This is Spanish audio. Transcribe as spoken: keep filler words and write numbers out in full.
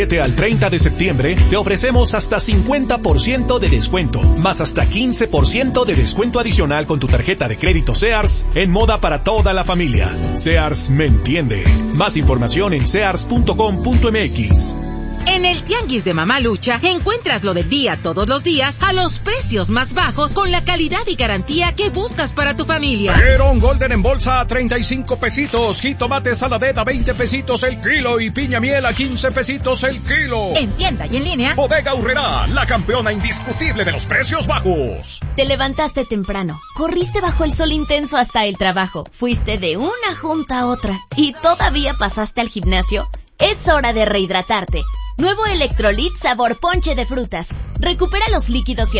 Al treinta de septiembre te ofrecemos hasta cincuenta por ciento de descuento, más hasta quince por ciento de descuento adicional con tu tarjeta de crédito Sears en moda para toda la familia. Sears me entiende. Más información en sears punto com punto m x. En el Tianguis de Mamalucha encuentras lo del día todos los días a los precios más bajos con la calidad y garantía que buscas para tu familia. Perón Golden en bolsa a treinta y cinco pesitos, jitomate saladet a veinte pesitos el kilo y piña miel a quince pesitos el kilo. En tienda y en línea. Bodega Aurrerá, la campeona indiscutible de los precios bajos. Te levantaste temprano, corriste bajo el sol intenso hasta el trabajo, fuiste de una junta a otra y todavía pasaste al gimnasio. Es hora de rehidratarte. Nuevo Electrolit sabor ponche de frutas. Recupera los líquidos y el